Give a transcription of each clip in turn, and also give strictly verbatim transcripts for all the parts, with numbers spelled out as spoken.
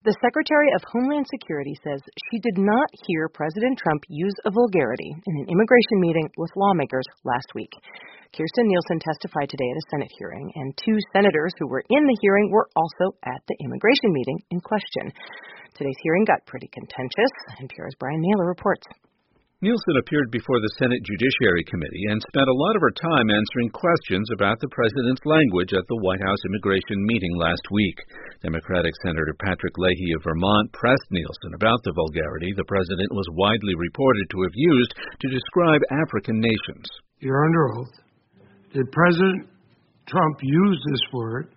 The Secretary of Homeland Security says she did not hear President Trump use a vulgarity in an immigration meeting with lawmakers last week. Kirstjen Nielsen testified today at a Senate hearing, and two senators who were in the hearing were also at the immigration meeting in question. Today's hearing got pretty contentious. N P R's Brian Naylor reports. Nielsen appeared before the Senate Judiciary Committee and spent a lot of her time answering questions about the president's language at the White House immigration meeting last week. Democratic Senator Patrick Leahy of Vermont pressed Nielsen about the vulgarity the president was widely reported to have used to describe African nations. You're under oath. Did President Trump use this word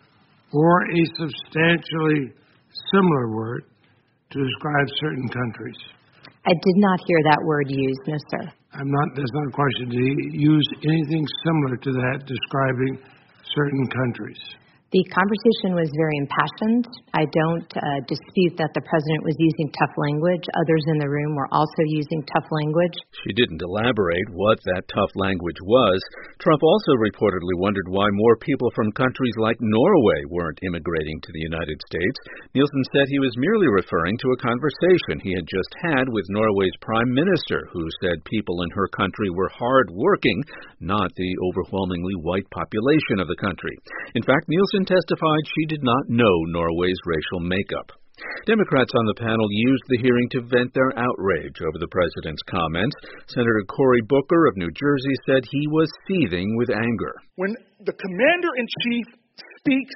or a substantially similar word to describe certain countries? I did not hear that word used, no, sir. I'm not, that's not a question. Did he use anything similar to that describing certain countries? The conversation was very impassioned. I don't uh, dispute that the president was using tough language. Others in the room were also using tough language. She didn't elaborate what that tough language was. Trump also reportedly wondered why more people from countries like Norway weren't immigrating to the United States. Nielsen said he was merely referring to a conversation he had just had with Norway's prime minister, who said people in her country were hard-working, not the overwhelmingly white population of the country. In fact, Nielsen testified she did not know Norway's racial makeup. Democrats on the panel used the hearing to vent their outrage over the president's comments. Senator Cory Booker of New Jersey said he was seething with anger. When the commander-in-chief speaks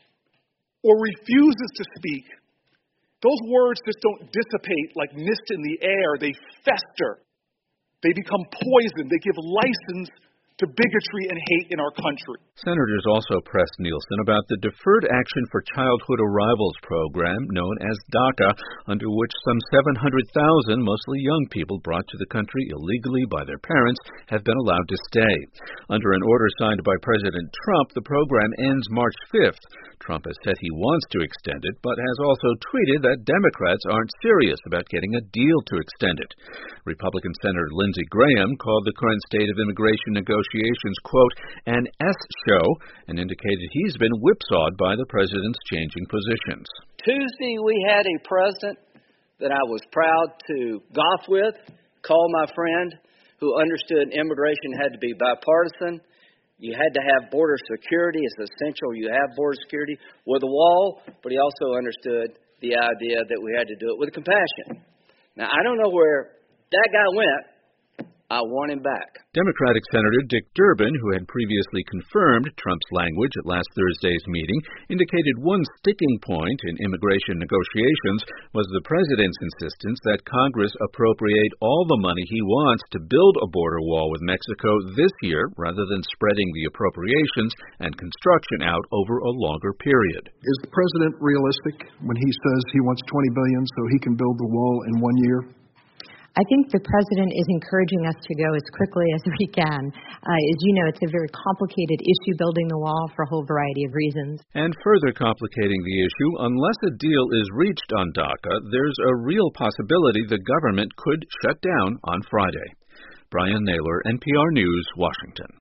or refuses to speak, those words just don't dissipate like mist in the air. They fester. They become poison. They give license to bigotry and hate in our country. Senators also pressed Nielsen about the Deferred Action for Childhood Arrivals program, known as DACA, under which some seven hundred thousand, mostly young people brought to the country illegally by their parents, have been allowed to stay. Under an order signed by President Trump, the program ends March fifth. Trump has said he wants to extend it, but has also tweeted that Democrats aren't serious about getting a deal to extend it. Republican Senator Lindsey Graham called the current state of immigration negotiations, quote, an S-show, and indicated he's been whipsawed by the president's changing positions. Tuesday, we had a president that I was proud to golf with, call my friend, who understood immigration had to be bipartisan. You had to have border security. It's essential you have border security with a wall, but he also understood the idea that we had to do it with compassion. Now, I don't know where that guy went. I want him back. Democratic Senator Dick Durbin, who had previously confirmed Trump's language at last Thursday's meeting, indicated one sticking point in immigration negotiations was the president's insistence that Congress appropriate all the money he wants to build a border wall with Mexico this year, rather than spreading the appropriations and construction out over a longer period. Is the president realistic when he says he wants twenty billion dollars so he can build the wall in one year? I think the president is encouraging us to go as quickly as we can. Uh, as you know, it's a very complicated issue, building the wall, for a whole variety of reasons. And further complicating the issue, unless a deal is reached on DACA, there's a real possibility the government could shut down on Friday. Brian Naylor, N P R News, Washington.